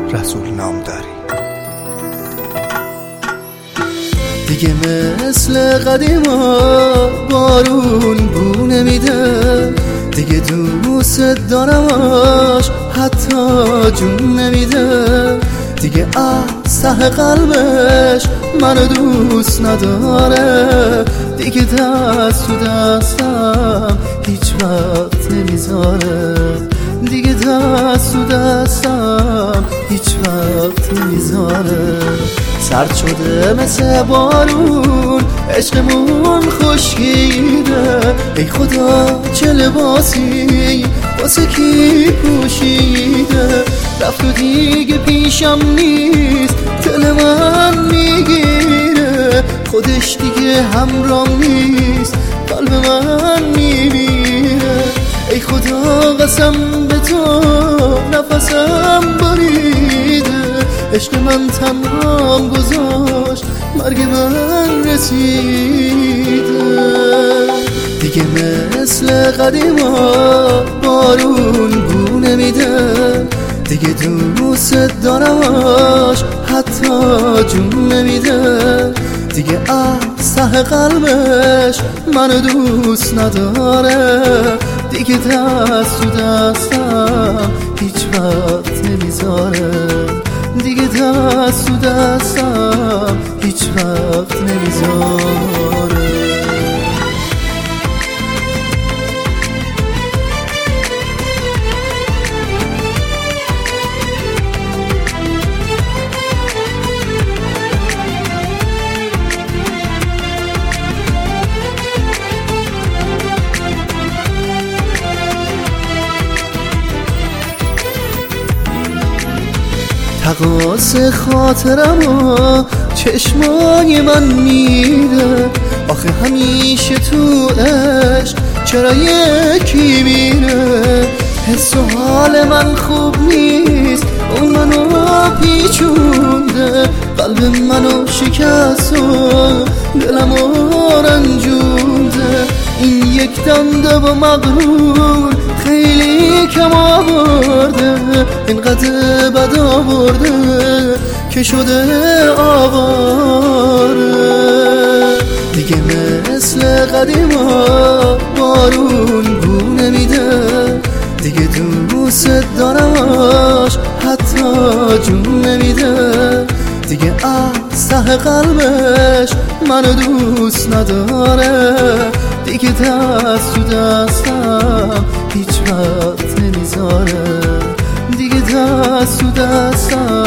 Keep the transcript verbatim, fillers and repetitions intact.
رسول نامداری. دیگه مثل قدیما بارون بو نمیده، دیگه دوست دارمش حتی جون نمیده، دیگه از ته قلبش منو دوست نداره، دیگه دست تو دستم هیچ وقت نمیذاره، دیگه دست تو دستم هیچ وقت نمیذاره. سرد شده مثل بارون عشقمون خشکیده، ای خدا چه لباسی واسه کی پوشیده، رفت و دیگه پیشم نیست دل من میگیره، خودش دیگه همرام نیست قلب من میمیره. ای خدا قسم به تو نفسم بریده، عشق من تنهام گذاشت مرگ من رسیده. دیگه مثل قدیما بارون بو نمیده، دیگه دوست دارمش حتی جون نمیده، دیگه از ته قلبش منو دوست نداره، دیگه دست تو دستم هیچ وقت نمیذاره، دیگه دست تو دستم هیچ وقت نمیذاره. تقاص خاطرمو چشمای من میره، آخه همیشه تو عشق چرا یکی میره، حس و حال من خوب نیست اون منو پیچونده، قلب منو شکست و دلمو رنجونده، این یک دنده و مغرور خیلی کم آورده، اینقدر بد آورده که شده آواره. دیگه مثل قدیما بارون بو نمیده، دیگه دوست دارمش حتی جون نمیده، دیگه از ته قلبش منو دوست نداره، دیگه دست تو دستم هیچ وقت نمیذاره، دیگه دست تو دستم